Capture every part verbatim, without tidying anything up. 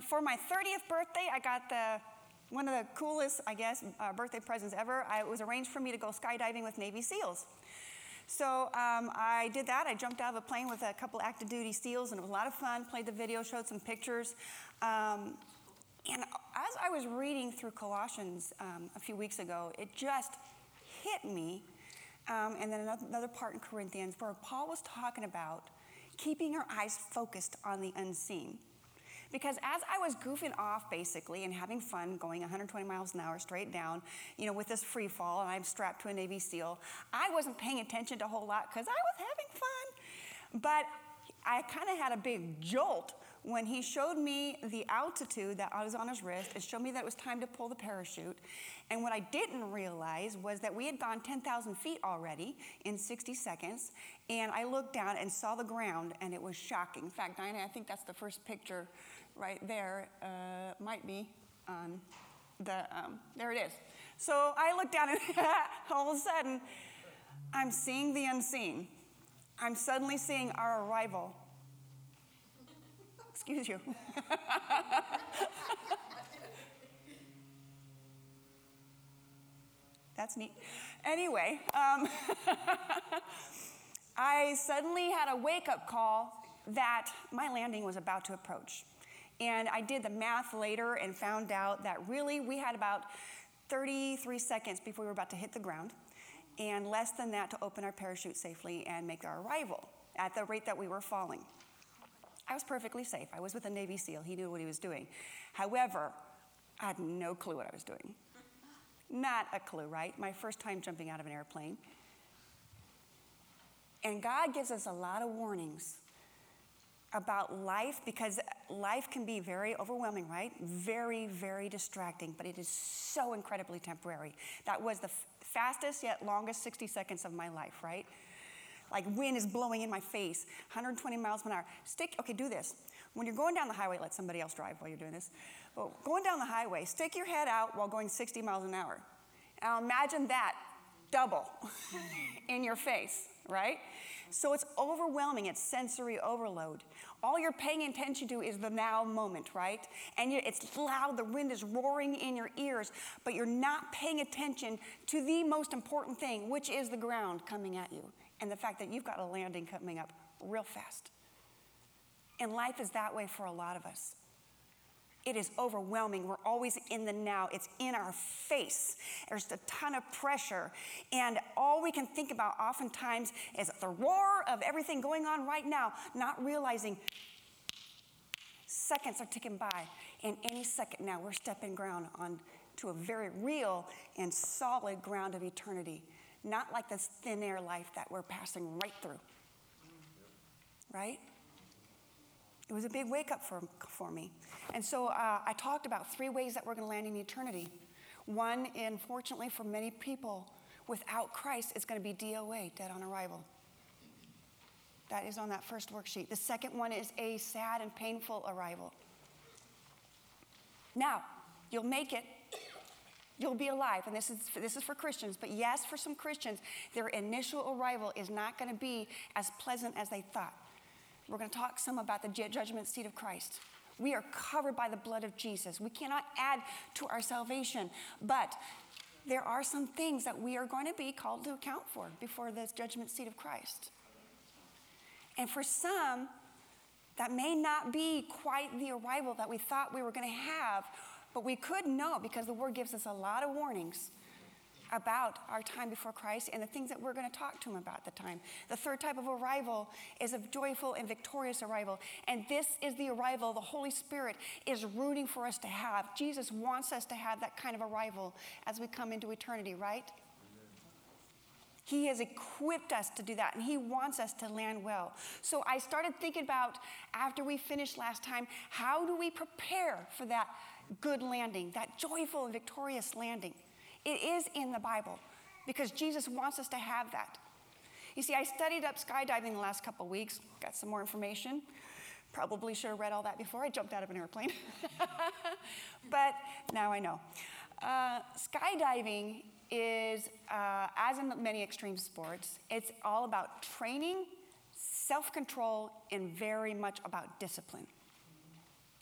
for my thirtieth birthday, I got the one of the coolest, I guess, uh, birthday presents ever. I, it was arranged for me to go skydiving with Navy SEALs. So um, I did that. I jumped out of a plane with a couple active duty SEALs, and it was a lot of fun. Played the video, showed some pictures. Um, and as I was reading through Colossians um, a few weeks ago, it just hit me. Um, and then another, another part in Corinthians where Paul was talking about keeping our eyes focused on the unseen. Because as I was goofing off, basically, and having fun, going one hundred twenty miles an hour straight down, you know, with this free fall, and I'm strapped to a Navy SEAL, I wasn't paying attention to a whole lot because I was having fun. But I kind of had a big jolt when he showed me the altitude that was on his wrist. It showed me that it was time to pull the parachute. And what I didn't realize was that we had gone ten thousand feet already in sixty seconds. And I looked down and saw the ground, and it was shocking. In fact, Diana, I think that's the first picture right there. Uh, might be on the, um, there it is. So I looked down, and all of a sudden, I'm seeing the unseen. I'm suddenly seeing our arrival. Excuse you. That's neat. Anyway, um, I suddenly had a wake-up call that my landing was about to approach. And I did the math later and found out that really we had about thirty-three seconds before we were about to hit the ground, and less than that to open our parachute safely and make our arrival at the rate that we were falling. I was perfectly safe. I was with a Navy SEAL. He knew what he was doing. However, I had no clue what I was doing. Not a clue, right? My first time jumping out of an airplane. And God gives us a lot of warnings about life, because life can be very overwhelming, right? Very, very distracting, but it is so incredibly temporary. That was the f- fastest yet longest sixty seconds of my life, right? Like wind is blowing in my face, one hundred twenty miles per hour. Stick, okay, do this. When you're going down the highway, let somebody else drive while you're doing this. But going down the highway, stick your head out while going sixty miles an hour. Now imagine that double in your face, right? So it's overwhelming, it's sensory overload. All you're paying attention to is the now moment, right? And you, it's loud, the wind is roaring in your ears, but you're not paying attention to the most important thing, which is the ground coming at you, and the fact that you've got a landing coming up real fast. And life is that way for a lot of us. It is overwhelming. We're always in the now. It's in our face. There's a ton of pressure. And all we can think about oftentimes is the roar of everything going on right now, not realizing seconds are ticking by. And any second now, we're stepping ground on to a very real and solid ground of eternity. Not like this thin air life that we're passing right through. Right? It was a big wake-up for, for me. And so uh, I talked about three ways that we're going to land in eternity. One, unfortunately, for many people, without Christ, it's going to be D O A, dead on arrival. That is on that first worksheet. The second one is a sad and painful arrival. Now, you'll make it. You'll be alive, and this is, this is for Christians. But yes, for some Christians, their initial arrival is not going to be as pleasant as they thought. We're going to talk some about the judgment seat of Christ. We are covered by the blood of Jesus. We cannot add to our salvation, but there are some things that we are going to be called to account for before the judgment seat of Christ. And for some, that may not be quite the arrival that we thought we were going to have, but we could know, because the Word gives us a lot of warnings about our time before Christ and the things that we're going to talk to him about at the time. The third type of arrival is a joyful and victorious arrival. And this is the arrival the Holy Spirit is rooting for us to have. Jesus wants us to have that kind of arrival as we come into eternity, right? He has equipped us to do that, and he wants us to land well. So I started thinking about, after we finished last time, how do we prepare for that good landing, that joyful and victorious landing? It is in the Bible, because Jesus wants us to have that. You see, I studied up skydiving the last couple of weeks, got some more information. Probably should have read all that before I jumped out of an airplane. But now I know. Uh, skydiving is, uh, as in many extreme sports, it's all about training, self-control, and very much about discipline.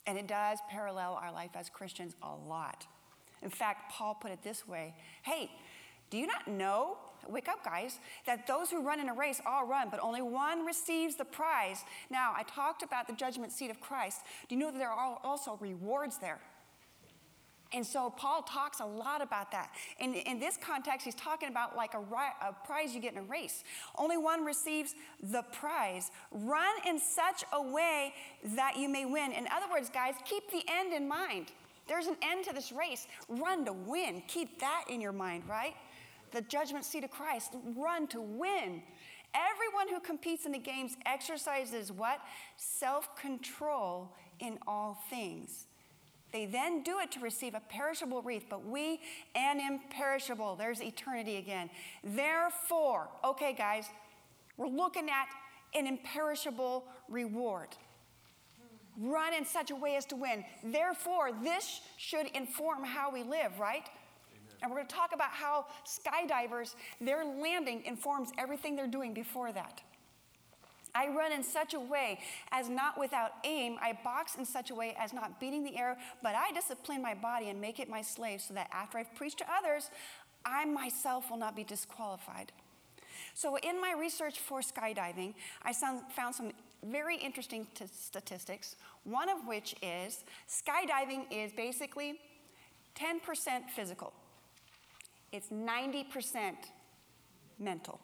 And it does parallel our life as Christians a lot. In fact, Paul put it this way. Hey, do you not know, wake up guys, that those who run in a race all run, but only one receives the prize? Now, I talked about the judgment seat of Christ. Do you know that there are also rewards there? And so Paul talks a lot about that. In, in this context, he's talking about like a, a prize you get in a race. Only one receives the prize. Run in such a way that you may win. In other words, guys, keep the end in mind. There's an end to this race. Run to win. Keep that in your mind, right? The judgment seat of Christ. Run to win. Everyone who competes in the games exercises what? Self-control in all things. They then do it to receive a perishable wreath, but we an imperishable. There's eternity again. Therefore, okay, guys, we're looking at an imperishable reward. Run in such a way as to win. Therefore, this should inform how we live, right? Amen. And we're going to talk about how skydivers, their landing informs everything they're doing before that. I run in such a way as not without aim. I box in such a way as not beating the air, but I discipline my body and make it my slave so that after I've preached to others, I myself will not be disqualified. So in my research for skydiving, I found some very interesting t- statistics, one of which is skydiving is basically ten percent physical. It's ninety percent mental.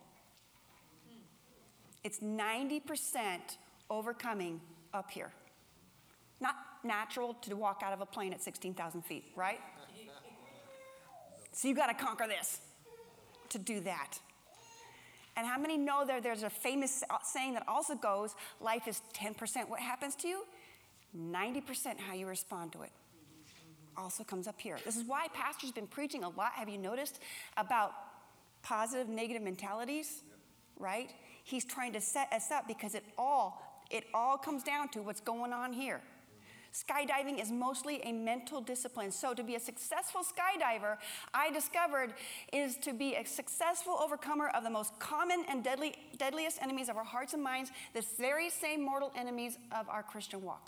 It's ninety percent overcoming up here. Not natural to walk out of a plane at sixteen thousand feet, right? So you got to conquer this to do that. And how many know there, there's a famous saying that also goes, life is ten percent what happens to you, ninety percent how you respond to it. Also comes up here. This is why Pastor's been preaching a lot, have you noticed, about positive, negative mentalities, right? He's trying to set us up because it all, it all comes down to what's going on here. Skydiving is mostly a mental discipline. So to be a successful skydiver, I discovered, is to be a successful overcomer of the most common and deadly, deadliest enemies of our hearts and minds, the very same mortal enemies of our Christian walk.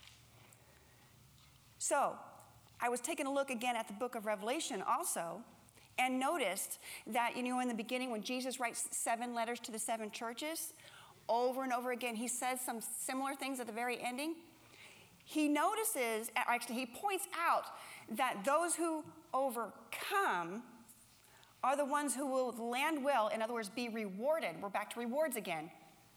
So I was taking a look again at the book of Revelation also, and noticed that, you know, in the beginning when Jesus writes seven letters to the seven churches, over and over again, he says some similar things at the very ending. He notices, actually he points out that those who overcome are the ones who will land well, in other words, be rewarded. We're back to rewards again.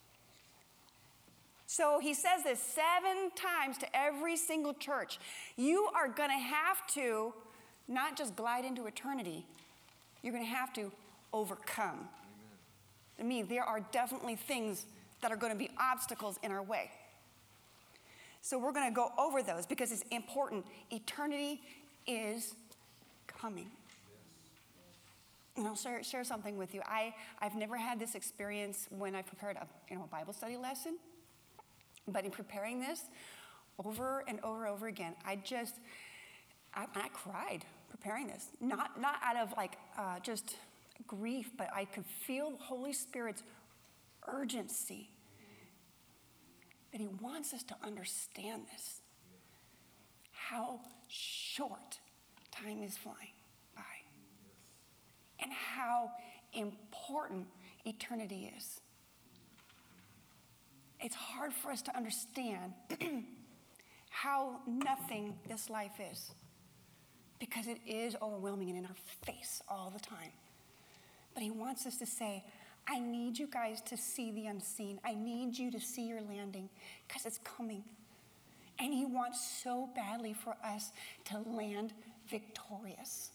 So he says this seven times to every single church. You are going to have to not just glide into eternity, you're going to have to overcome. Amen. I mean, there are definitely things that are going to be obstacles in our way. So we're going to go over those because it's important. Eternity is coming. Yes. And I'll share, share something with you. I, I've never had this experience when I prepared a, you know, a Bible study lesson. But in preparing this, over and over and over again, I just, I, I cried preparing this. Not, not out of like uh, just grief, but I could feel the Holy Spirit's urgency. That he wants us to understand this. How short time is flying by. And how important eternity is. It's hard for us to understand how nothing this life is. Because it is overwhelming and in our face all the time. But he wants us to say, I need you guys to see the unseen. I need you to see your landing because it's coming. And he wants so badly for us to land victorious.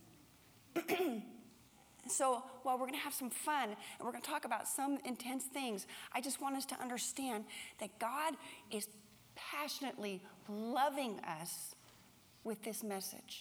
So while we're going to have some fun and we're going to talk about some intense things, I just want us to understand that God is passionately loving us with this message.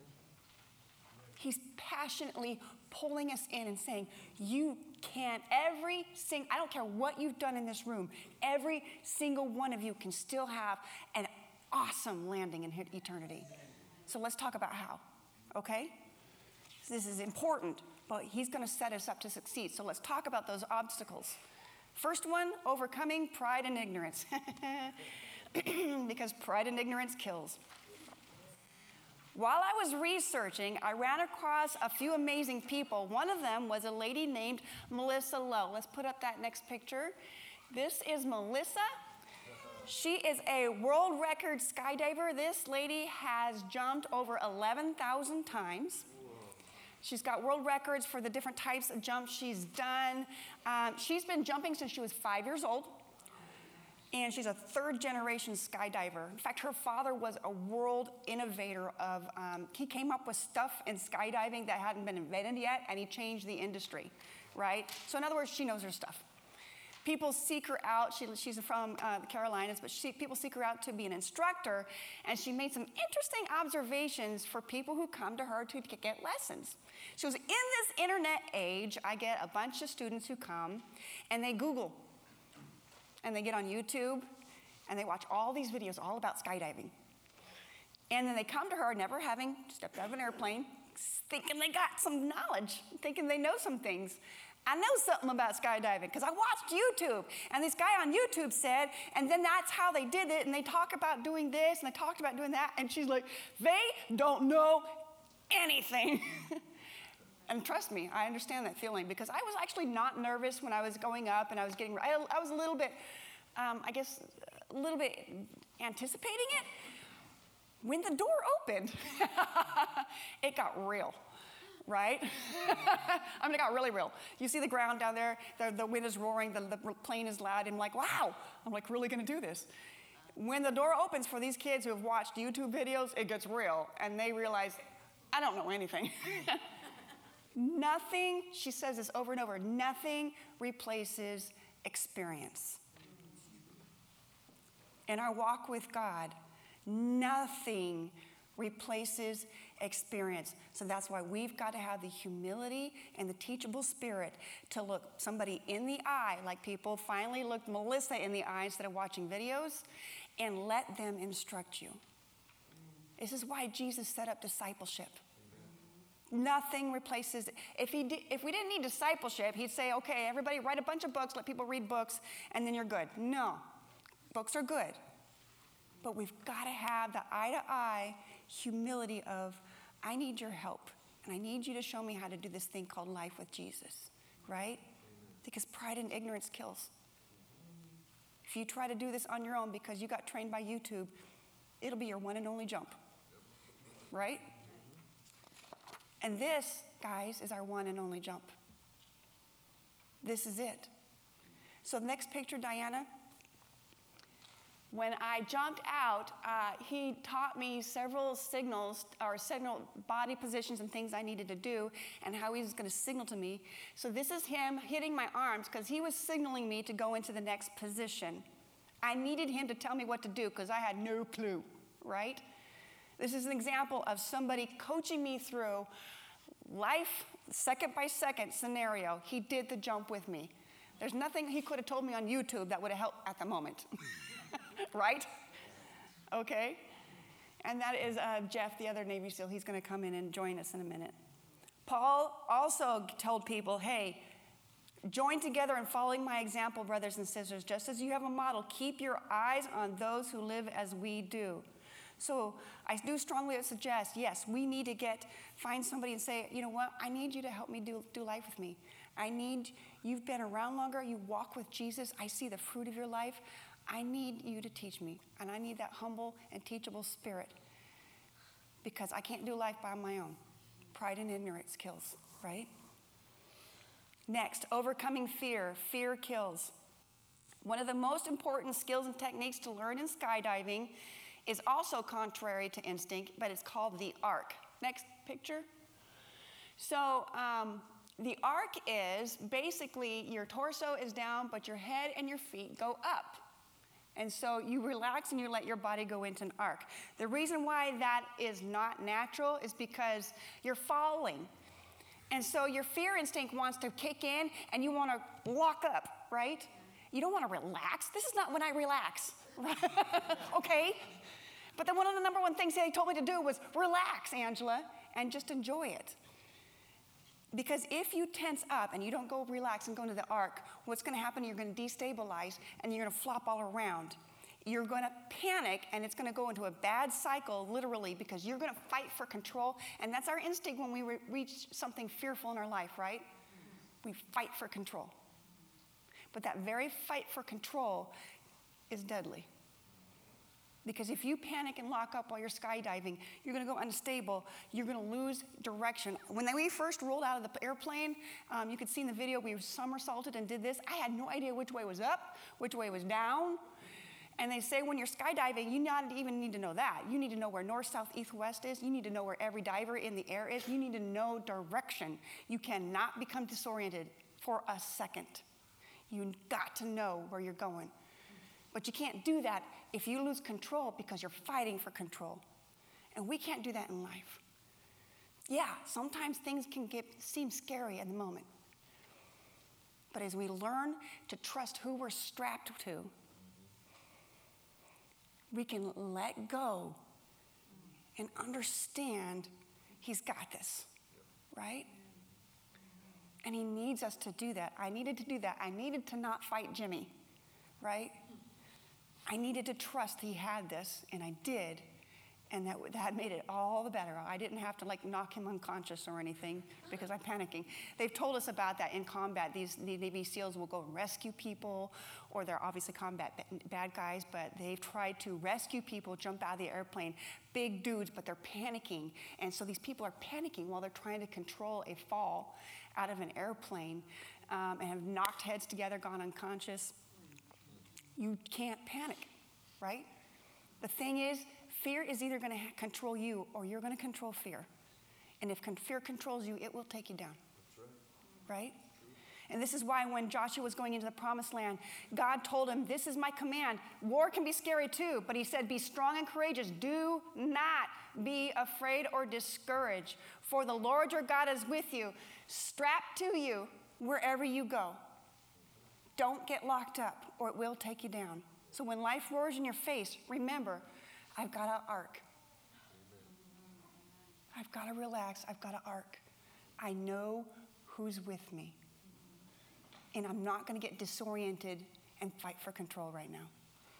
He's passionately pulling us in and saying, you can, every single, I don't care what you've done in this room, every single one of you can still have an awesome landing in eternity. So let's talk about how, okay? This is important, but he's going to set us up to succeed. So let's talk about those obstacles. First one, overcoming pride and ignorance. because pride and ignorance kills. While I was researching, I ran across a few amazing people. One of them was a lady named Melissa Lowe. Let's put up that next picture. This is Melissa. She is a world record skydiver. This lady has jumped over eleven thousand times. She's got world records for the different types of jumps she's done. Um, she's been jumping since she was five years old. And she's a third generation skydiver. In fact, her father was a world innovator of, um, he came up with stuff in skydiving that hadn't been invented yet, and he changed the industry, right? So in other words, she knows her stuff. People seek her out. She, she's from uh, the Carolinas, but she, people seek her out to be an instructor, and she made some interesting observations for people who come to her to get lessons. She goes, in this internet age, I get a bunch of students who come, and they Google, and they get on YouTube, and they watch all these videos all about skydiving. And then they come to her, never having stepped out of an airplane, thinking they got some knowledge, thinking they know some things. I know something about skydiving because I watched YouTube, and this guy on YouTube said, and then that's how they did it, and they talk about doing this, and they talked about doing that, and she's like, they don't know anything. And trust me, I understand that feeling because I was actually not nervous when I was going up and I was getting, I, I was a little bit, um, I guess, a little bit anticipating it. When the door opened, it got real, right? I mean, it got really real. You see the ground down there, the, the wind is roaring, the, the plane is loud, and I'm like, wow, I'm like really gonna do this. When the door opens for these kids who have watched YouTube videos, it gets real, and they realize, I don't know anything. Nothing, she says this over and over, nothing replaces experience. In our walk with God, nothing replaces experience. So that's why we've got to have the humility and the teachable spirit to look somebody in the eye, like people finally looked Melissa in the eye instead of watching videos, and let them instruct you. This is why Jesus set up discipleship. Nothing replaces it. If, he di- if we didn't need discipleship, he'd say, okay, everybody write a bunch of books, let people read books, and then you're good. No, books are good. But we've got to have the eye-to-eye humility of, I need your help, and I need you to show me how to do this thing called life with Jesus, right? Because pride and ignorance kills. If you try to do this on your own because you got trained by YouTube, it'll be your one and only jump, right? And this, guys, is our one and only jump. This is it. So the next picture, Diana. When I jumped out, uh, he taught me several signals, or signal body positions and things I needed to do, and how he was going to signal to me. So this is him hitting my arms, because he was signaling me to go into the next position. I needed him to tell me what to do, because I had no clue, right? This is an example of somebody coaching me through life, second by second scenario. He did the jump with me. There's nothing he could have told me on YouTube that would have helped at the moment. Right? Okay? And that is uh, Jeff, the other Navy SEAL. He's going to come in and join us in a minute. Paul also told people, hey, join together in following my example, brothers and sisters. Just as you have a model, keep your eyes on those who live as we do. So I do strongly suggest, yes, we need to get, find somebody and say, you know what, I need you to help me do, do life with me. I need, you've been around longer, you walk with Jesus, I see the fruit of your life. I need you to teach me, and I need that humble and teachable spirit, because I can't do life by my own. Pride and ignorance kills, right? Next, overcoming fear. Fear kills. One of the most important skills and techniques to learn in skydiving is also contrary to instinct, but it's called the arc. Next picture. So um, the arc is basically your torso is down, but your head and your feet go up. And so you relax and you let your body go into an arc. The reason why that is not natural is because you're falling. And so your fear instinct wants to kick in and you want to lock up, right? You don't want to relax. This is not when I relax. Okay? But then one of the number one things they told me to do was relax, Angela, and just enjoy it. Because if you tense up and you don't go relax and go into the arc, what's going to happen, you're going to destabilize and you're going to flop all around. you're going to panic, and it's going to go into a bad cycle, literally, because you're going to fight for control. And that's our instinct when we re- reach something fearful in our life, right? We fight for control. But that very fight for control is deadly. Because if you panic and lock up while you're skydiving, you're going to go unstable. You're going to lose direction. When we first rolled out of the airplane, um, you could see in the video, we somersaulted and did this. I had no idea which way was up, which way was down. And they say when you're skydiving, you not even need to know that. You need to know where north, south, east, west is. You need to know where every diver in the air is. You need to know direction. You cannot become disoriented for a second. You got to know where you're going. But you can't do that if you lose control because you're fighting for control. And we can't do that in life. Yeah, sometimes things can get, seem scary in the moment. But as we learn to trust who we're strapped to, we can let go and understand he's got this, right? And he needs us to do that. I needed to do that. I needed to not fight Jimmy, right? I needed to trust he had this, and I did, and that, that made it all the better. I didn't have to like knock him unconscious or anything because I'm panicking. They've told us about that in combat. These the Navy SEALs will go and rescue people, or they're obviously combat bad guys, but they've tried to rescue people, jump out of the airplane, big dudes, but they're panicking. And so these people are panicking while they're trying to control a fall out of an airplane um, and have knocked heads together, gone unconscious. You can't panic, right? The thing is, fear is either going to ha- control you or you're going to control fear. And if con- fear controls you, it will take you down. That's right. Right? And this is why when Joshua was going into the promised land, God told him, this is my command. War can be scary too, but he said, be strong and courageous. Do not be afraid or discouraged, for the Lord your God is with you, strapped to you wherever you go. Don't get locked up or it will take you down. So when life roars in your face, remember, I've got an ark. I've got to relax. I've got an ark. I know who's with me. And I'm not going to get disoriented and fight for control right now.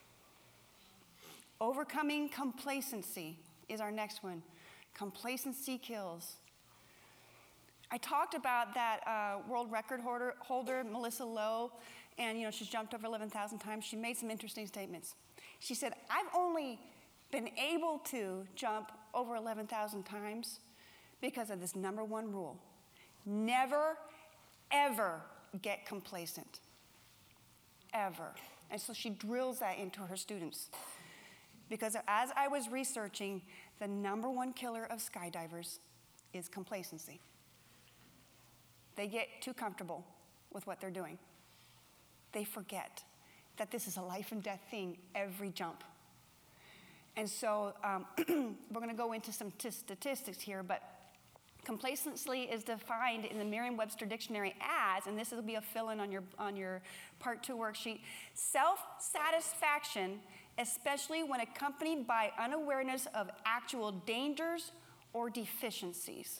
Overcoming complacency is our next one. Complacency kills. I talked about that uh, world record holder, holder, Melissa Lowe, and you know she's jumped over eleven thousand times. She made some interesting statements. She said, I've only been able to jump over eleven thousand times because of this number one rule. Never, ever get complacent. Ever. And so she drills that into her students. Because as I was researching, the number one killer of skydivers is complacency. They get too comfortable with what they're doing. They forget that this is a life and death thing every jump. And so um, we're going to go into some t- statistics here, but complacency is defined in the Merriam-Webster dictionary as, and this will be a fill-in on your, on your part two worksheet, self-satisfaction, especially when accompanied by unawareness of actual dangers or deficiencies.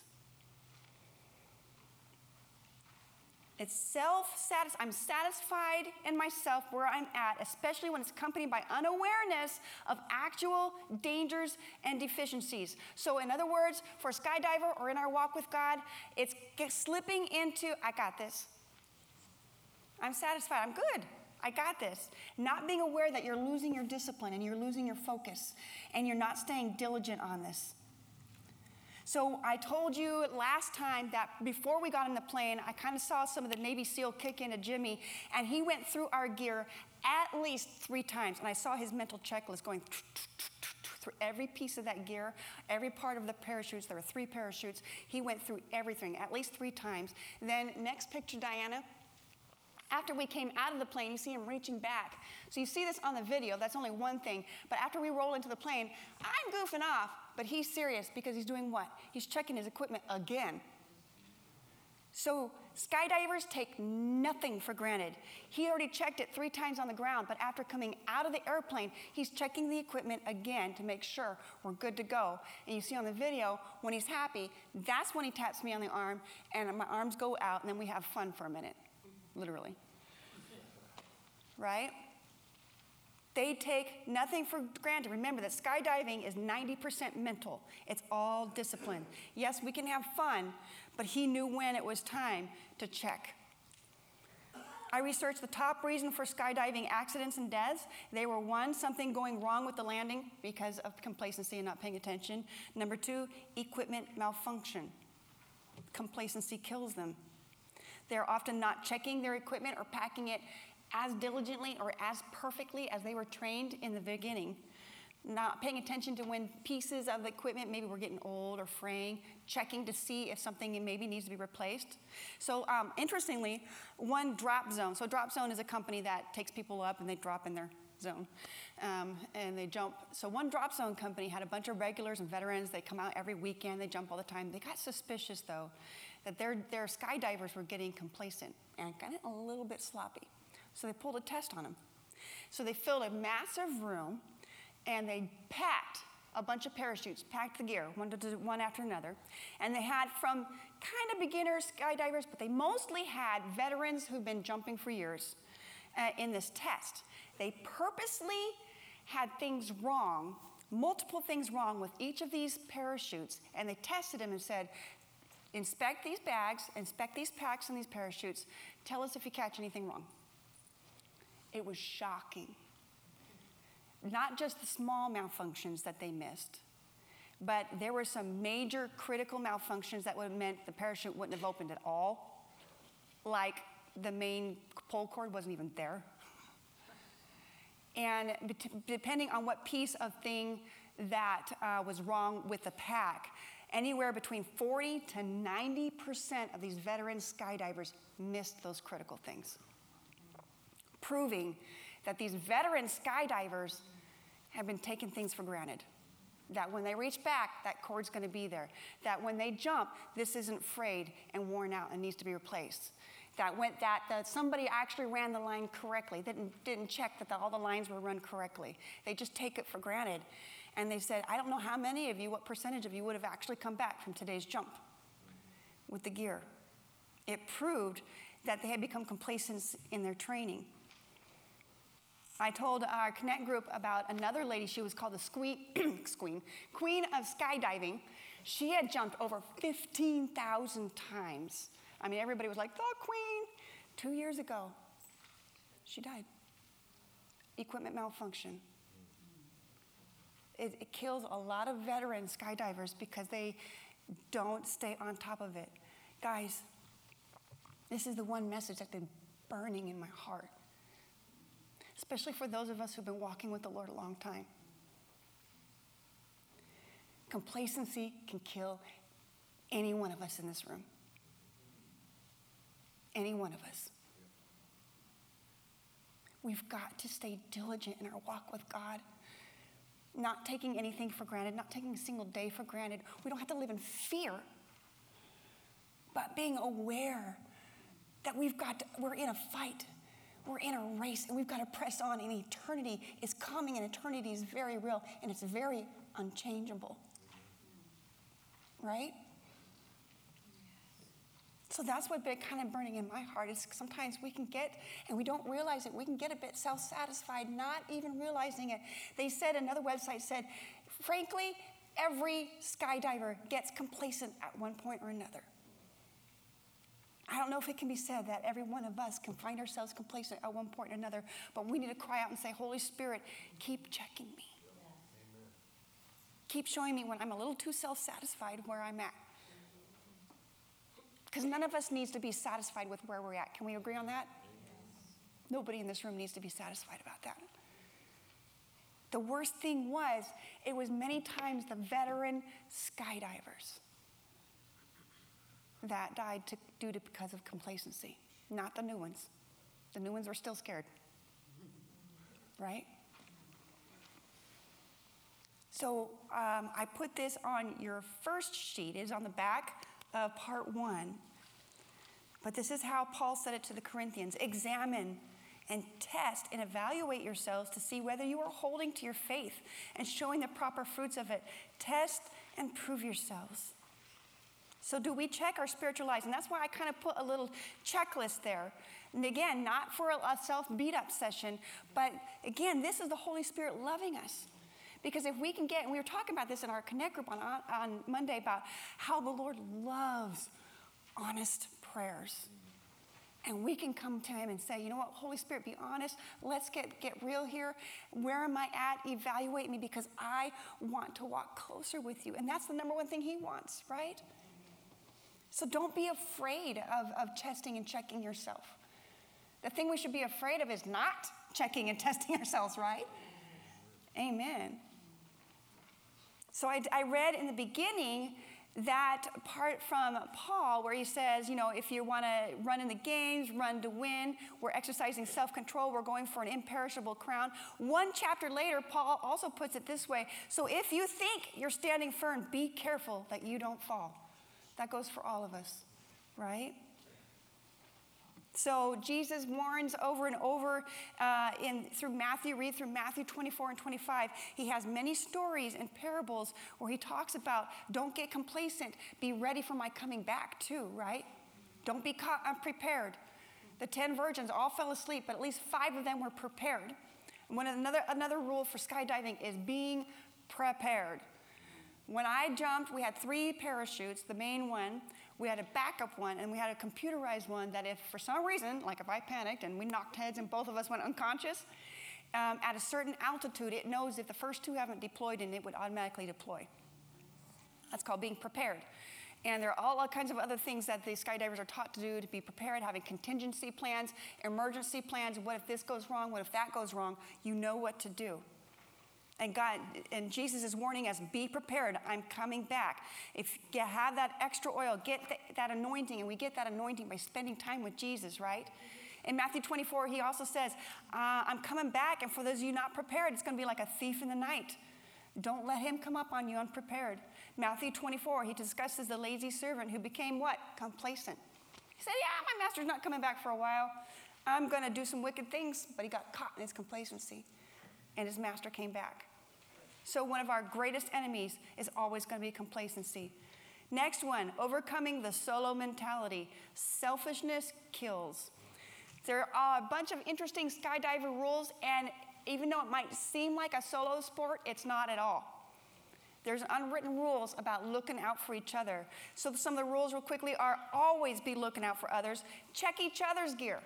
It's self-satisfied. I'm satisfied in myself where I'm at, especially when it's accompanied by unawareness of actual dangers and deficiencies. So in other words, for a skydiver or in our walk with God, it's slipping into, I got this. I'm satisfied. I'm good. I got this. Not being aware that you're losing your discipline and you're losing your focus and you're not staying diligent on this. So I told you last time that before we got in the plane, I kind of saw some of the Navy SEAL kick into Jimmy, and he went through our gear at least three times. And I saw his mental checklist going through every piece of that gear, every part of the parachutes. There were three parachutes. He went through everything at least three times. Then next picture, Diana. After we came out of the plane, you see him reaching back. So you see this on the video. That's only one thing. But after we roll into the plane, I'm goofing off. But he's serious because he's doing what? He's checking his equipment again. So skydivers take nothing for granted. He already checked it three times on the ground. But after coming out of the airplane, he's checking the equipment again to make sure we're good to go. And you see on the video, when he's happy, that's when he taps me on the arm. And my arms go out. And then we have fun for a minute. Literally. Right? They take nothing for granted. Remember that skydiving is ninety percent mental. It's all discipline. Yes, we can have fun, but he knew when it was time to check. I researched the top reason for skydiving accidents and deaths. They were, one, something going wrong with the landing because of complacency and not paying attention. Number two, equipment malfunction. Complacency kills them. They're often not checking their equipment or packing it as diligently or as perfectly as they were trained in the beginning. Not paying attention to when pieces of the equipment maybe were getting old or fraying, checking to see if something maybe needs to be replaced. So um, interestingly, one Drop Zone, so Drop Zone is a company that takes people up and they drop in their zone um, and they jump. So one Drop Zone company had a bunch of regulars and veterans. They come out every weekend, they jump all the time. They got suspicious though that their, their skydivers were getting complacent and kind of a little bit sloppy. So they pulled a test on them. So they filled a massive room and they packed a bunch of parachutes, packed the gear, one, to, one after another. And they had from kind of beginner skydivers, but they mostly had veterans who've been jumping for years uh, in this test. They purposely had things wrong, multiple things wrong with each of these parachutes, and they tested them and said, inspect these bags, inspect these packs and these parachutes, tell us if you catch anything wrong. It was shocking. Not just the small malfunctions that they missed, but there were some major critical malfunctions that would have meant the parachute wouldn't have opened at all, like the main pull cord wasn't even there. And depending on what piece of thing that uh, was wrong with the pack, anywhere between forty to ninety percent of these veteran skydivers missed those critical things, proving that these veteran skydivers have been taking things for granted. That when they reach back, that cord's going to be there. That when they jump, this isn't frayed and worn out and needs to be replaced. That when that, that somebody actually ran the line correctly, didn't, didn't check that the, all the lines were run correctly. They just take it for granted. And they said, I don't know how many of you, what percentage of you would have actually come back from today's jump with the gear. It proved that they had become complacent in their training. I told our Connect group about another lady. She was called the squeen, squeen, Queen of Skydiving. She had jumped over fifteen thousand times. I mean, everybody was like, the Queen. Two years ago, she died. Equipment malfunction. It, it kills a lot of veteran skydivers because they don't stay on top of it. Guys, this is the one message that's been burning in my heart, especially for those of us who've been walking with the Lord a long time. Complacency can kill any one of us in this room. Any one of us. We've got to stay diligent in our walk with God, not taking anything for granted, not taking a single day for granted. We don't have to live in fear, but being aware that we've got to, we're in a fight. We're in a race, and we've got to press on, and eternity is coming, and eternity is very real, and it's very unchangeable. Right? So that's what's been kind of burning in my heart is sometimes we can get, and we don't realize it, we can get a bit self-satisfied, not even realizing it. They said, another website said, frankly, every skydiver gets complacent at one point or another. I don't know if it can be said that every one of us can find ourselves complacent at one point or another, but we need to cry out and say, Holy Spirit, keep checking me. Yeah. Keep showing me when I'm a little too self-satisfied where I'm at. Because none of us needs to be satisfied with where we're at. Can we agree on that? Yes. Nobody in this room needs to be satisfied about that. The worst thing was, it was many times the veteran skydivers that died to, due to because of complacency, not the new ones. The new ones are still scared, right? So um, I put this on your first sheet. It is on the back of part one. But this is how Paul said it to the Corinthians. Examine and test and evaluate yourselves to see whether you are holding to your faith and showing the proper fruits of it. Test and prove yourselves. So do we check our spiritual lives? And that's why I kind of put a little checklist there. And again, not for a self-beat-up session, but again, this is the Holy Spirit loving us. Because if we can get, and we were talking about this in our Connect group on, on Monday about how the Lord loves honest prayers. And we can come to him and say, you know what, Holy Spirit, be honest. Let's get, get real here. Where am I at? Evaluate me because I want to walk closer with you. And that's the number one thing he wants, right? So don't be afraid of, of testing and checking yourself. The thing we should be afraid of is not checking and testing ourselves, right? Amen. So I, I read in the beginning that part from Paul where he says, you know, if you want to run in the games, run to win, we're exercising self-control, we're going for an imperishable crown. One chapter later, Paul also puts it this way. So if you think you're standing firm, be careful that you don't fall. That goes for all of us, right? So Jesus warns over and over uh, in through Matthew, read through Matthew twenty-four and twenty-five. He has many stories and parables where he talks about don't get complacent, be ready for my coming back too, right? Don't be caught unprepared. The ten virgins all fell asleep, but at least five of them were prepared. And one another, another rule for skydiving is being prepared. When I jumped, we had three parachutes, the main one. We had a backup one, and we had a computerized one that if for some reason, like if I panicked and we knocked heads and both of us went unconscious, um, at a certain altitude, it knows if the first two haven't deployed and it would automatically deploy. That's called being prepared. And there are all, all kinds of other things that the skydivers are taught to do to be prepared, having contingency plans, emergency plans. What if this goes wrong? What if that goes wrong? You know what to do. And God, and Jesus is warning us, be prepared. I'm coming back. If you have that extra oil, get th- that anointing. And we get that anointing by spending time with Jesus, right? In Matthew twenty-four, he also says, uh, I'm coming back. And for those of you not prepared, it's going to be like a thief in the night. Don't let him come up on you unprepared. Matthew twenty-four, he discusses the lazy servant who became what? Complacent. He said, yeah, my master's not coming back for a while. I'm going to do some wicked things. But he got caught in his complacency. And his master came back. So one of our greatest enemies is always going to be complacency. Next one, overcoming the solo mentality. Selfishness kills. There are a bunch of interesting skydiver rules, and even though it might seem like a solo sport, it's not at all. There's unwritten rules about looking out for each other. So some of the rules real quickly are always be looking out for others. Check each other's gear.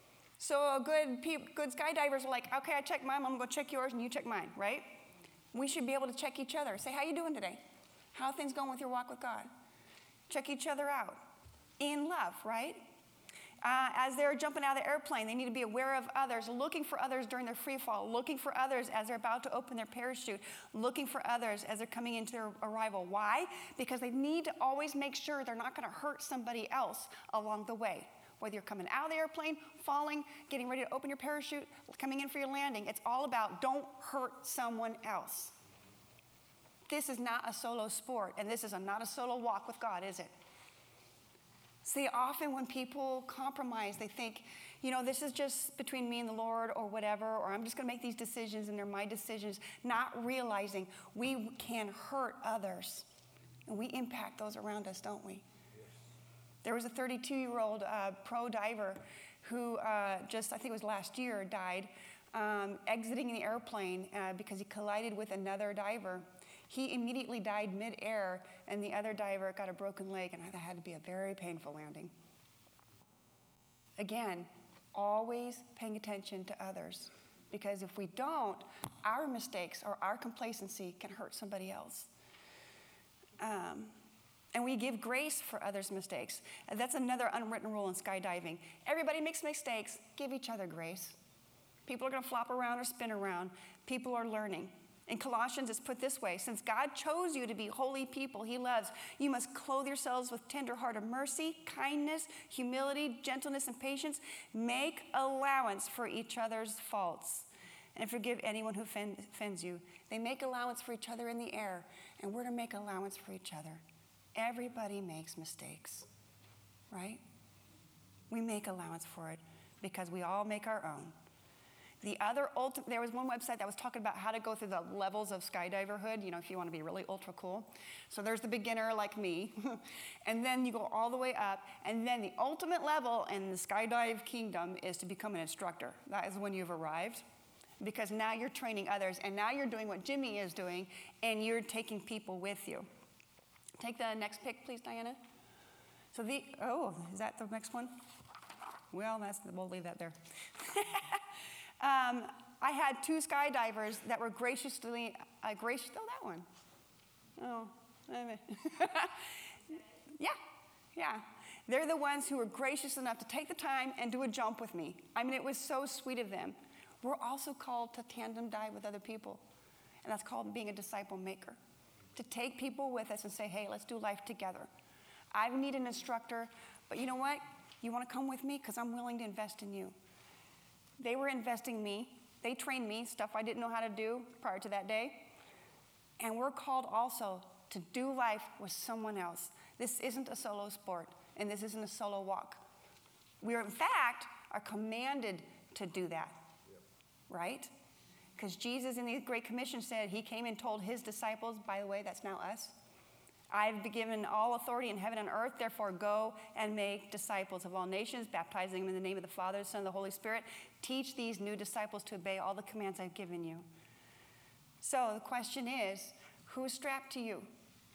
So good, good skydivers are like, okay, I checked mine, I'm going to go check yours, and you check mine, right? We should be able to check each other. Say, how you doing today? How are things going with your walk with God? Check each other out. In love, right? Uh, as they're jumping out of the airplane, they need to be aware of others, looking for others during their free fall, looking for others as they're about to open their parachute, looking for others as they're coming into their arrival. Why? Because they need to always make sure they're not going to hurt somebody else along the way. Whether you're coming out of the airplane, falling, getting ready to open your parachute, coming in for your landing, it's all about don't hurt someone else. This is not a solo sport, and this is a, not a solo walk with God, is it? See, often when people compromise, they think, you know, this is just between me and the Lord or whatever, or I'm just going to make these decisions and they're my decisions, not realizing we can hurt others, and we impact those around us, don't we? There was a thirty-two-year-old uh, pro diver who uh, just, I think it was last year, died um, exiting the airplane uh, because he collided with another diver. He immediately died midair, and the other diver got a broken leg, and that had to be a very painful landing. Again, always paying attention to others, because if we don't, our mistakes or our complacency can hurt somebody else. Um, And we give grace for others' mistakes. And that's another unwritten rule in skydiving. Everybody makes mistakes. Give each other grace. People are going to flop around or spin around. People are learning. In Colossians, it's put this way. Since God chose you to be holy people he loves, you must clothe yourselves with tender-hearted mercy, kindness, humility, gentleness, and patience. Make allowance for each other's faults and forgive anyone who offends you. They make allowance for each other in the air, and we're to make allowance for each other. Everybody makes mistakes, right? We make allowance for it because we all make our own. The other, ulti- there was one website that was talking about how to go through the levels of skydiverhood, you know, if you want to be really ultra cool. So there's the beginner like me, and then you go all the way up, and then the ultimate level in the skydive kingdom is to become an instructor. That is when you've arrived, because now you're training others, and now you're doing what Jimmy is doing, and you're taking people with you. Take the next pic, please, Diana. So the, oh, is that the next one? Well, that's, we'll leave that there. um, I had two skydivers that were graciously, uh, gracious, oh, that one. Oh, yeah, yeah. They're the ones who were gracious enough to take the time and do a jump with me. I mean, it was so sweet of them. We're also called to tandem dive with other people, and that's called being a disciple maker. To take people with us and say, hey, let's do life together. I need an instructor, but you know what? You want to come with me? Because I'm willing to invest in you. They were investing in me. They trained me, stuff I didn't know how to do prior to that day. And we're called also to do life with someone else. This isn't a solo sport, and this isn't a solo walk. We are, in fact, are commanded to do that, yep. Right? Because Jesus in the Great Commission said, he came and told his disciples, by the way, that's now us, I've been given all authority in heaven and earth, therefore go and make disciples of all nations, baptizing them in the name of the Father, the Son, and the Holy Spirit. Teach these new disciples to obey all the commands I've given you. So the question is, who's strapped to you?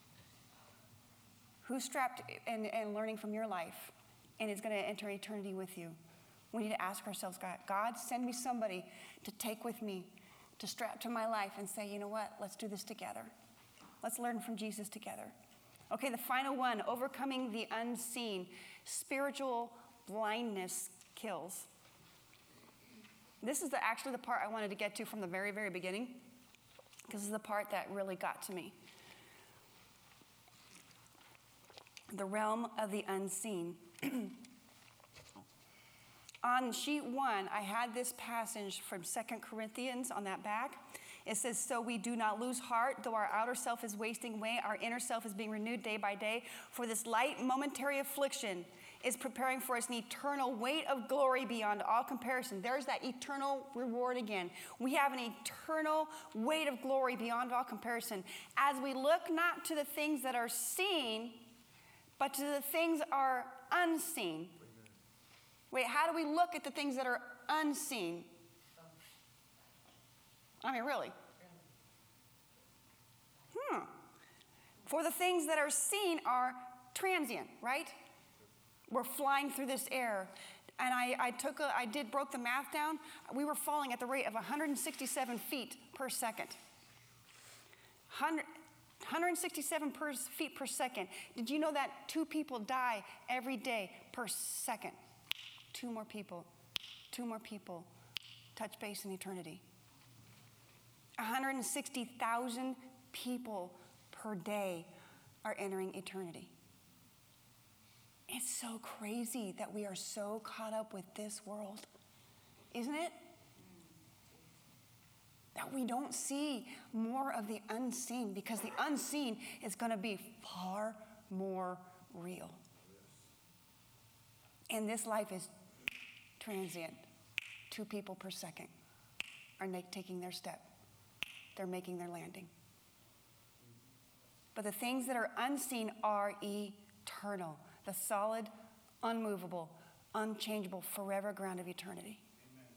Who's strapped and, and learning from your life and is going to enter eternity with you? We need to ask ourselves, God, God, send me somebody to take with me, to strap to my life and say, you know what, let's do this together. Let's learn from Jesus together. Okay, the final one, overcoming the unseen. Spiritual blindness kills. This is the, actually the part I wanted to get to from the very, very beginning, because this is the part that really got to me. The realm of the unseen. On sheet one, I had this passage from Second Corinthians on that back. It says, so we do not lose heart, though our outer self is wasting away, our inner self is being renewed day by day. For this light momentary affliction is preparing for us an eternal weight of glory beyond all comparison. There's that eternal reward again. We have an eternal weight of glory beyond all comparison. As we look not to the things that are seen, but to the things that are unseen. Wait, how do we look at the things that are unseen? I mean, really? Hmm. For the things that are seen are transient, right? We're flying through this air. And I, I took a, I did, broke the math down. We were falling at the rate of one hundred sixty-seven feet per second. one hundred sixty-seven per, feet per second. Did you know that two people die every day per second? Two more people, two more people touch base in eternity. one hundred sixty thousand people per day are entering eternity. It's so crazy that we are so caught up with this world, isn't it? That we don't see more of the unseen, because the unseen is going to be far more real. And this life is transient. Two people per second are na- taking their step. They're making their landing. But the things that are unseen are eternal. The solid, unmovable, unchangeable, forever ground of eternity. Amen.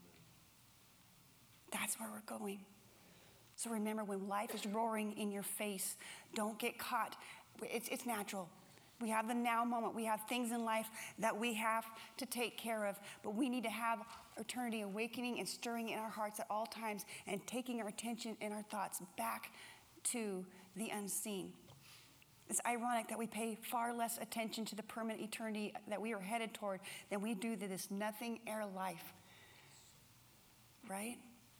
That's where we're going. So remember, when life is roaring in your face, don't get caught. It's, it's natural. We have the now moment. We have things in life that we have to take care of, but we need to have eternity awakening and stirring in our hearts at all times and taking our attention and our thoughts back to the unseen. It's ironic that we pay far less attention to the permanent eternity that we are headed toward than we do to this nothing air life, right?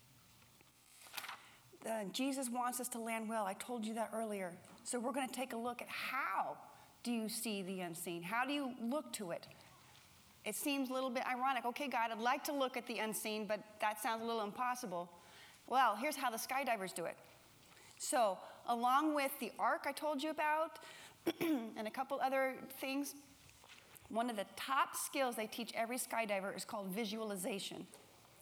Uh, Jesus wants us to land well. I told you that earlier. So we're going to take a look at how do you see the unseen? How do you look to it? It seems a little bit ironic. Okay, God, I'd like to look at the unseen, but that sounds a little impossible. Well, here's how the skydivers do it. So, along with the ark I told you about, and a couple other things, one of the top skills they teach every skydiver is called visualization.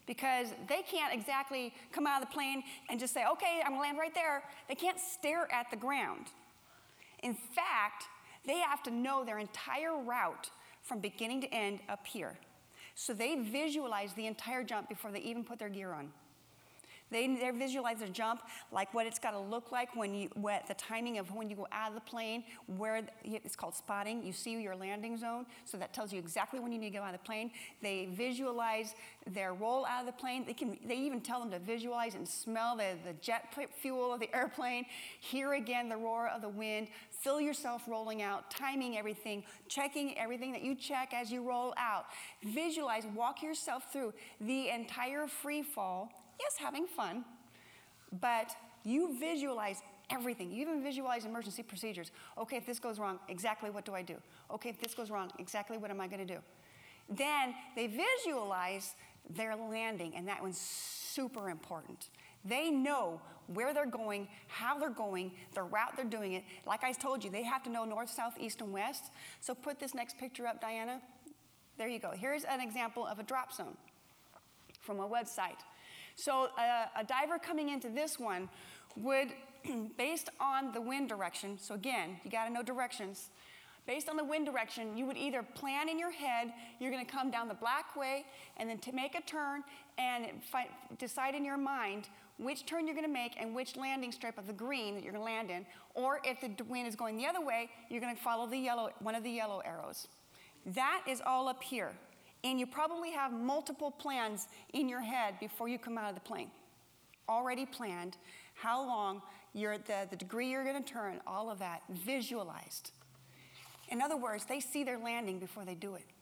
because they can't exactly come out of the plane and just say, okay, I'm going to land right there. They can't stare at the ground. In fact, they have to know their entire route from beginning to end up here. So they visualize the entire jump before they even put their gear on. They, they visualize their jump, like what it's got to look like when you, what the timing of when you go out of the plane, where it's called spotting. You see your landing zone, so that tells you exactly when you need to go out of the plane. They visualize their roll out of the plane. They can. They even tell them to visualize and smell the, the jet fuel of the airplane. Hear again the roar of the wind. Feel yourself rolling out, timing everything, checking everything that you check as you roll out. Visualize, walk yourself through the entire free fall. Yes, having fun, but you visualize everything. You even visualize emergency procedures. Okay, if this goes wrong, exactly what do I do? Okay, if this goes wrong, exactly what am I going to do? Then they visualize their landing, and that one's super important. They know where they're going, how they're going, the route they're doing it. Like I told you, they have to know north, south, east, and west. So put this next picture up, Diana. There you go. Here's an example of a drop zone from a website. So uh, a diver coming into this one would, based on the wind direction, so again, you got to know directions. Based on the wind direction, you would either plan in your head, you're going to come down the black way, and then to make a turn, and fi- decide in your mind which turn you're going to make and which landing strip of the green that you're going to land in. Or if the wind is going the other way, you're going to follow the yellow, one of the yellow arrows. That is all up here. And you probably have multiple plans in your head before you come out of the plane. Already planned, how long, you're, the, the degree you're going to turn, all of that, visualized. In other words, they see their landing before they do it.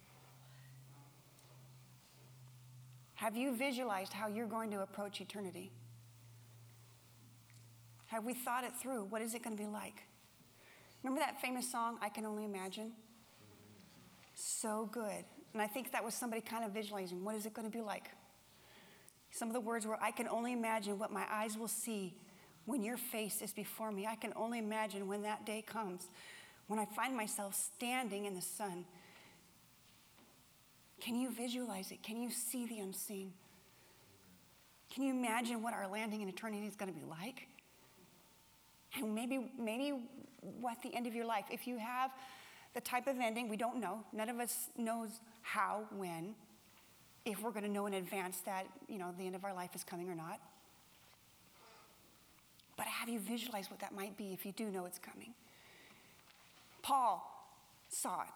Have you visualized how you're going to approach eternity? Have we thought it through? What is it going to be like? Remember that famous song, I Can Only Imagine? So good. And I think that was somebody kind of visualizing, what is it going to be like? Some of the words were, I can only imagine what my eyes will see when your face is before me. I can only imagine when that day comes, when I find myself standing in the sun. Can you visualize it? Can you see the unseen? Can you imagine what our landing in eternity is going to be like? And maybe, maybe what the end of your life, if you have the type of ending, we don't know. None of us knows how, when, if we're going to know in advance that, you know, the end of our life is coming or not. But have you visualized what that might be if you do know it's coming? Paul saw it.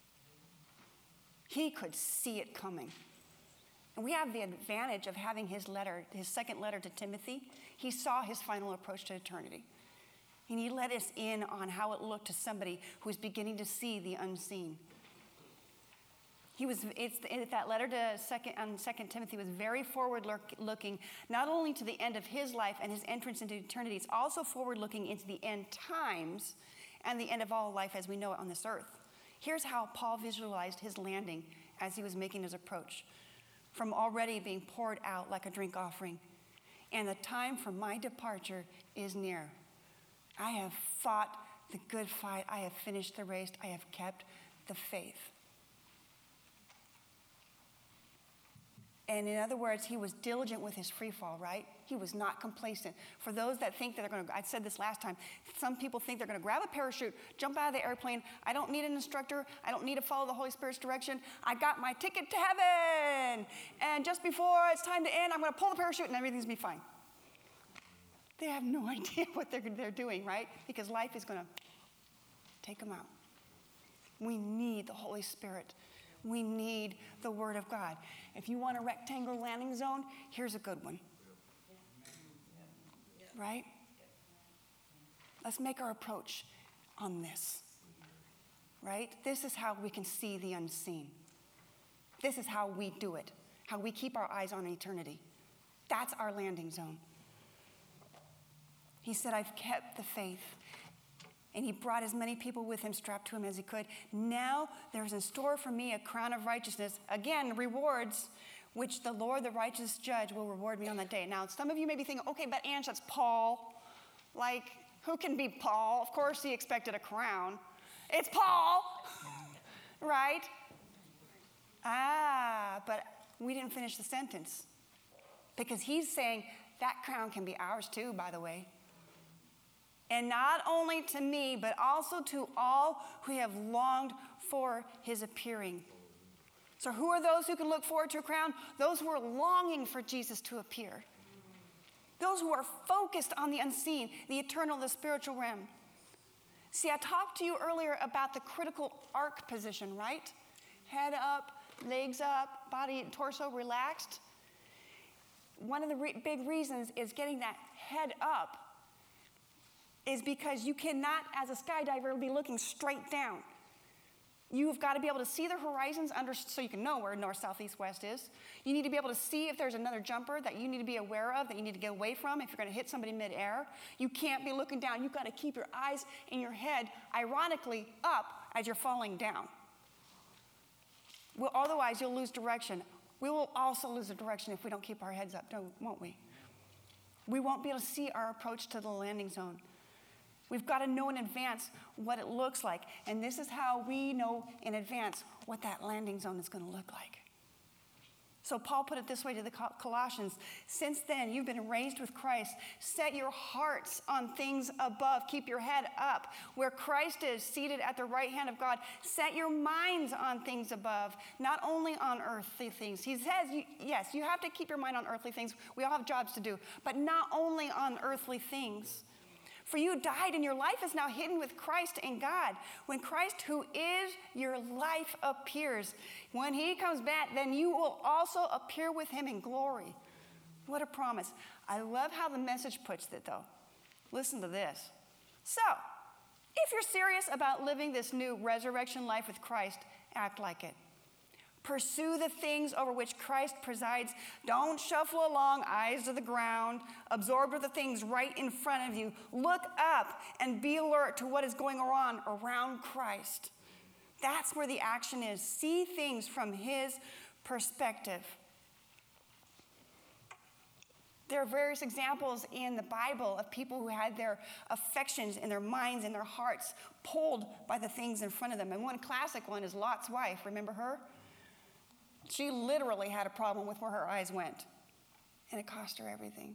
He could see it coming. And we have the advantage of having his letter, his second letter to Timothy. He saw his final approach to eternity. And he let us in on how it looked to somebody who was beginning to see the unseen. He was, it's, that letter to second, um, second Timothy was very forward look, looking, not only to the end of his life and his entrance into eternity, it's also forward looking into the end times and the end of all life as we know it on this earth. Here's how Paul visualized his landing as he was making his approach. From already being poured out like a drink offering, and the time for my departure is near. I have fought the good fight. I have finished the race. I have kept the faith. And in other words, he was diligent with his free fall, right? He was not complacent. For those that think that they're going to, I said this last time, some people think they're going to grab a parachute, jump out of the airplane. I don't need an instructor. I don't need to follow the Holy Spirit's direction. I got my ticket to heaven. And just before it's time to end, I'm going to pull the parachute and everything's going to be fine. They have no idea what they're, they're doing, right? Because life is going to take them out. We need the Holy Spirit. We need the Word of God. If you want a rectangle landing zone, here's a good one. Right? Let's make our approach on this. Right? This is how we can see the unseen. This is how we do it. How we keep our eyes on eternity. That's our landing zone. He said, I've kept the faith. And he brought as many people with him, strapped to him as he could. Now there's in store for me a crown of righteousness. Again, rewards, which the Lord, the righteous judge, will reward me on that day. Now, some of you may be thinking, okay, but Ange, that's Paul. Like, who can be Paul? Of course he expected a crown. It's Paul, right? Ah, but we didn't finish the sentence. Because he's saying that crown can be ours too, by the way. And not only to me, but also to all who have longed for his appearing. So who are those who can look forward to a crown? Those who are longing for Jesus to appear. Those who are focused on the unseen, the eternal, the spiritual realm. See, I talked to you earlier about the critical arc position, right? Head up, legs up, body, torso relaxed. One of the re- big reasons is getting that head up is because you cannot, as a skydiver, be looking straight down. You've got to be able to see the horizons under, so you can know where north, south, east, west is. You need to be able to see if there's another jumper that you need to be aware of, that you need to get away from if you're going to hit somebody midair. You can't be looking down. You've got to keep your eyes and your head, ironically, up as you're falling down. Well, otherwise, you'll lose direction. We will also lose the direction if we don't keep our heads up, don't, won't we? We won't be able to see our approach to the landing zone. We've got to know in advance what it looks like. And this is how we know in advance what that landing zone is going to look like. So Paul put it this way to the Colossians. Since then, you've been raised with Christ. Set your hearts on things above. Keep your head up. Where Christ is seated at the right hand of God, set your minds on things above, not only on earthly things. He says, you, yes, you have to keep your mind on earthly things. We all have jobs to do, but not only on earthly things. For you died, and your life is now hidden with Christ in God. When Christ, who is your life, appears, when he comes back, then you will also appear with him in glory. What a promise. I love how the Message puts it, though. Listen to this. So, if you're serious about living this new resurrection life with Christ, act like it. Pursue the things over which Christ presides. Don't shuffle along, eyes to the ground, absorbed with the things right in front of you. Look up and be alert to what is going on around Christ. That's where the action is. See things from his perspective. There are various examples in the Bible of people who had their affections and their minds and their hearts pulled by the things in front of them. And one classic one is Lot's wife. Remember her? She literally had a problem with where her eyes went, and it cost her everything.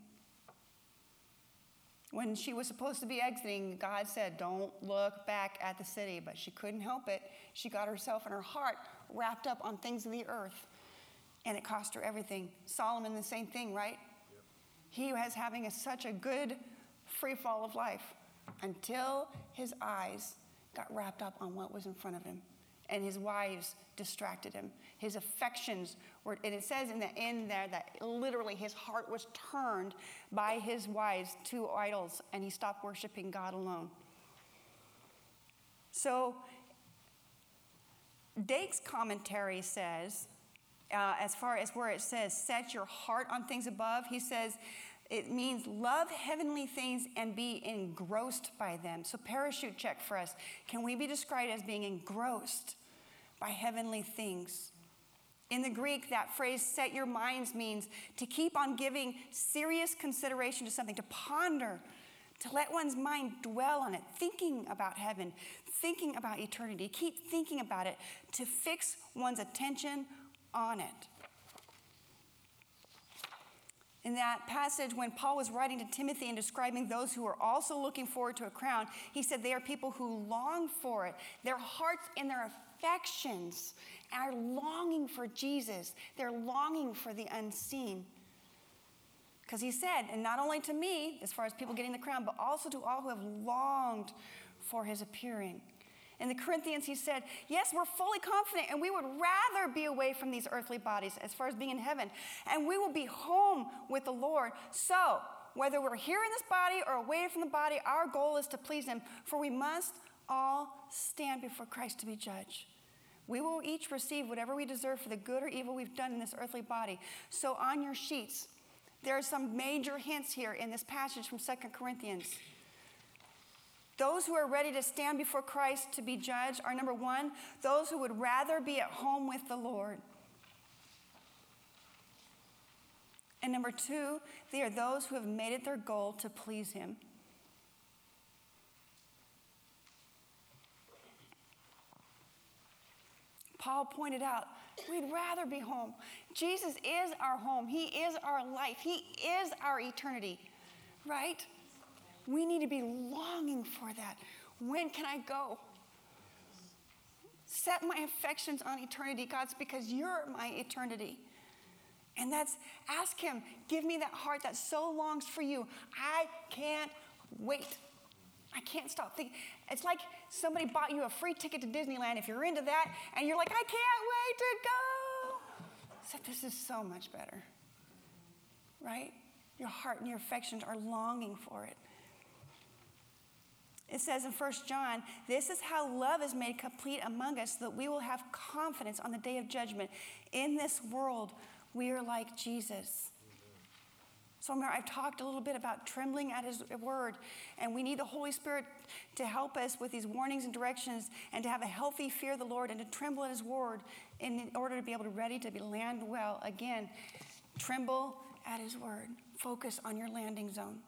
When she was supposed to be exiting, God said, don't look back at the city, but she couldn't help it. She got herself and her heart wrapped up on things of the earth, and it cost her everything. Solomon, the same thing, right? Yep. He was having a, such a good free fall of life until his eyes got wrapped up on what was in front of him. And his wives distracted him. His affections were, and it says in the end there that literally his heart was turned by his wives to idols, and he stopped worshiping God alone. So, Dake's commentary says, uh, as far as where it says, set your heart on things above, he says, it means love heavenly things and be engrossed by them. So parachute check for us. Can we be described as being engrossed by heavenly things? In the Greek, that phrase, set your minds, means to keep on giving serious consideration to something, to ponder, to let one's mind dwell on it, thinking about heaven, thinking about eternity, keep thinking about it, to fix one's attention on it. In that passage, when Paul was writing to Timothy and describing those who are also looking forward to a crown, he said they are people who long for it. Their hearts and their affections are longing for Jesus. They're longing for the unseen. Because he said, and not only to me, as far as people getting the crown, but also to all who have longed for his appearing. In the Corinthians, he said, yes, we're fully confident, and we would rather be away from these earthly bodies as far as being in heaven, and we will be home with the Lord. So, whether we're here in this body or away from the body, our goal is to please him, for we must all stand before Christ to be judged. We will each receive whatever we deserve for the good or evil we've done in this earthly body. So on your sheets, there are some major hints here in this passage from Second Corinthians. Those who are ready to stand before Christ to be judged are, number one, those who would rather be at home with the Lord. And number two, they are those who have made it their goal to please him. Paul pointed out, we'd rather be home. Jesus is our home. He is our life. He is our eternity, right? We need to be longing for that. When can I go? Set my affections on eternity, God, because you're my eternity. And that's, ask him, give me that heart that so longs for you. I can't wait. I can't stop thinking. It's like somebody bought you a free ticket to Disneyland if you're into that, and you're like, I can't wait to go. So this is so much better, right? Your heart and your affections are longing for it. It says in First John, this is how love is made complete among us, so that we will have confidence on the day of judgment. In this world, we are like Jesus. So remember, I've talked a little bit about trembling at his word, and we need the Holy Spirit to help us with these warnings and directions, and to have a healthy fear of the Lord, and to tremble at his word in order to be able to ready to be land well. Again, tremble at his word. Focus on your landing zone.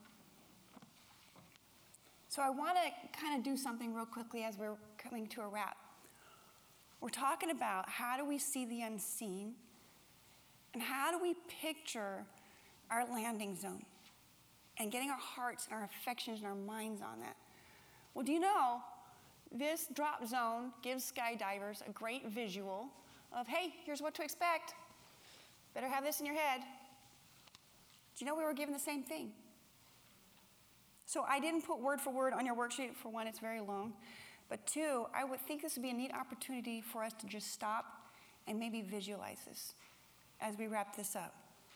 So I want to kind of do something real quickly as we're coming to a wrap. We're talking about how do we see the unseen, and how do we picture our landing zone and getting our hearts and our affections and our minds on that. Well, do you know this drop zone gives skydivers a great visual of, hey, here's what to expect. Better have this in your head. Do you know we were given the same thing? So I didn't put word for word on your worksheet. For one, it's very long. But two, I would think this would be a neat opportunity for us to just stop and maybe visualize this as we wrap this up.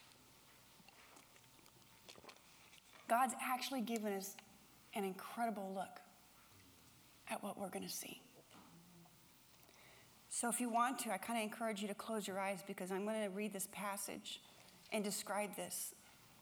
God's actually given us an incredible look at what we're going to see. So if you want to, I kind of encourage you to close your eyes, because I'm going to read this passage and describe this.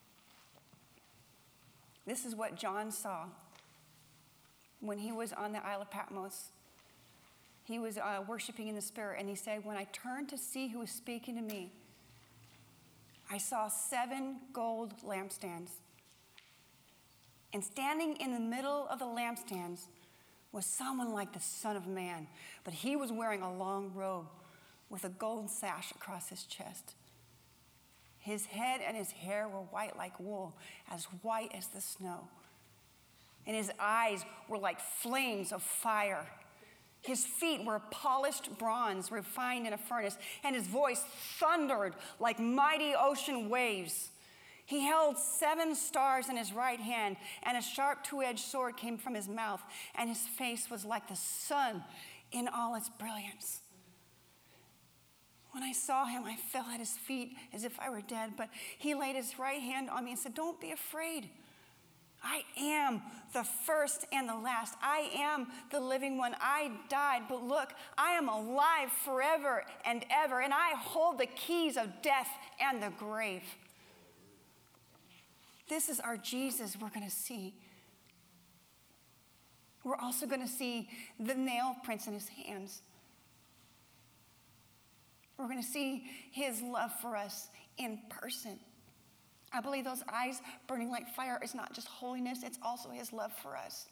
This is what John saw when he was on the Isle of Patmos. He was uh, worshiping in the Spirit, and he said, when I turned to see who was speaking to me, I saw seven gold lampstands. And standing in the middle of the lampstands was someone like the Son of Man, but he was wearing a long robe with a gold sash across his chest. His head and his hair were white like wool, as white as the snow. And his eyes were like flames of fire. His feet were polished bronze refined in a furnace, and his voice thundered like mighty ocean waves. He held seven stars in his right hand, and a sharp two-edged sword came from his mouth, and his face was like the sun in all its brilliance. When I saw him, I fell at his feet as if I were dead, but he laid his right hand on me and said, don't be afraid. I am the first and the last. I am the living one. I died, but look, I am alive forever and ever, and I hold the keys of death and the grave. This is our Jesus we're going to see. We're also going to see the nail prints in his hands. We're going to see his love for us in person. I believe those eyes burning like fire is not just holiness, it's also his love for us.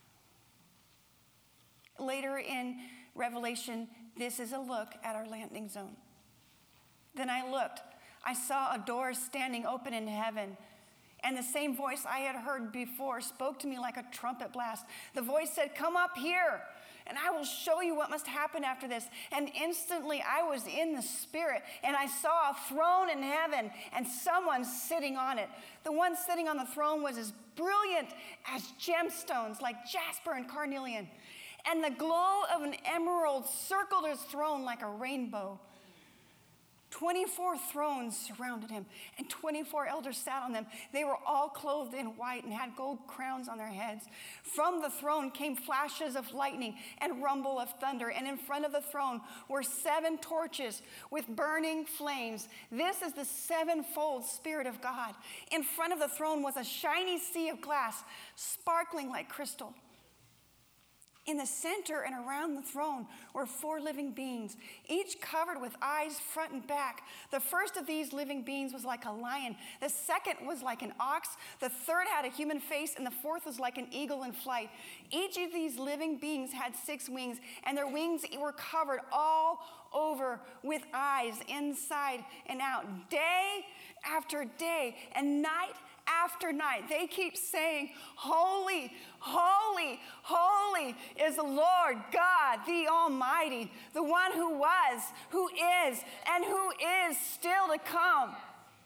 Later in Revelation, this is a look at our landing zone. Then I looked. I saw a door standing open in heaven, and the same voice I had heard before spoke to me like a trumpet blast. The voice said, come up here, and I will show you what must happen after this. And instantly I was in the Spirit, and I saw a throne in heaven and someone sitting on it. The one sitting on the throne was as brilliant as gemstones, like jasper and carnelian. And the glow of an emerald circled his throne like a rainbow. twenty-four thrones surrounded him, and twenty-four elders sat on them. They were all clothed in white and had gold crowns on their heads. From the throne came flashes of lightning and rumble of thunder, and in front of the throne were seven torches with burning flames. This is the sevenfold Spirit of God. In front of the throne was a shiny sea of glass, sparkling like crystal. In the center and around the throne were four living beings, each covered with eyes front and back. The first of these living beings was like a lion. The second was like an ox. The third had a human face, and the fourth was like an eagle in flight. Each of these living beings had six wings, and their wings were covered all over with eyes inside and out, day after day and night after night. They keep saying, holy, holy, holy is the Lord God, the Almighty, the one who was, who is, and who is still to come.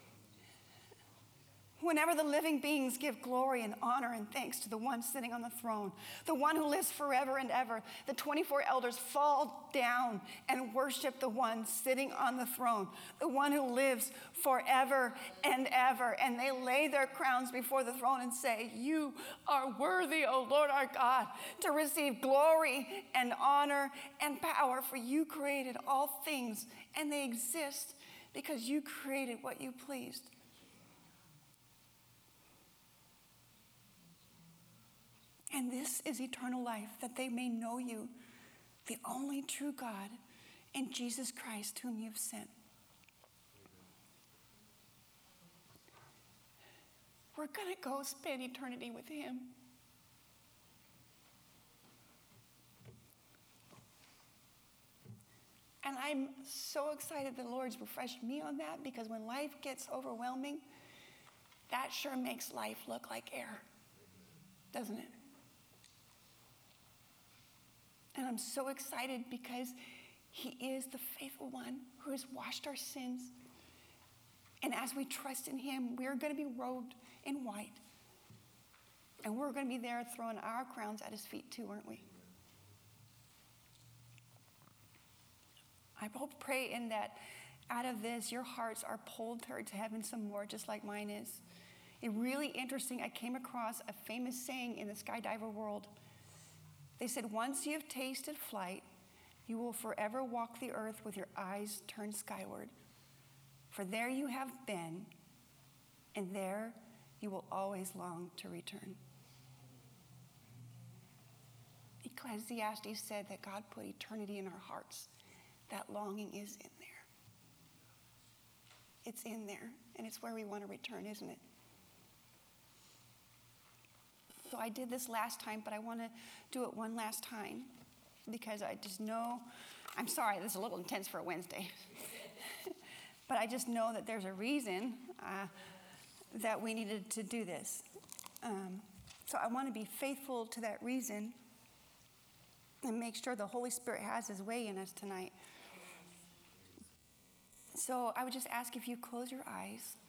Whenever the living beings give glory and honor and thanks to the one sitting on the throne, the one who lives forever and ever, the twenty-four elders fall down and worship the one sitting on the throne, the one who lives forever and ever. And they lay their crowns before the throne and say, you are worthy, O Lord our God, to receive glory and honor and power, for you created all things, and they exist because you created what you pleased. And this is eternal life, that they may know you, the only true God, and Jesus Christ, whom you've sent. We're going to go spend eternity with him. And I'm so excited the Lord's refreshed me on that, because when life gets overwhelming, that sure makes life look like air, doesn't it? And I'm so excited because he is the faithful one who has washed our sins. And as we trust in him, we're going to be robed in white. And we're going to be there throwing our crowns at his feet too, aren't we? I hope, pray in that out of this, your hearts are pulled towards heaven some more, just like mine is. It's really interesting. I came across a famous saying in the skydiver world. They said, once you have tasted flight, you will forever walk the earth with your eyes turned skyward. For there you have been, and there you will always long to return. Ecclesiastes said that God put eternity in our hearts. That longing is in there. It's in there, and it's where we want to return, isn't it? So I did this last time, but I want to do it one last time because I just know, I'm sorry, this is a little intense for a Wednesday. But I just know that there's a reason uh, that we needed to do this. Um, so I want to be faithful to that reason and make sure the Holy Spirit has his way in us tonight. So I would just ask if you close your eyes.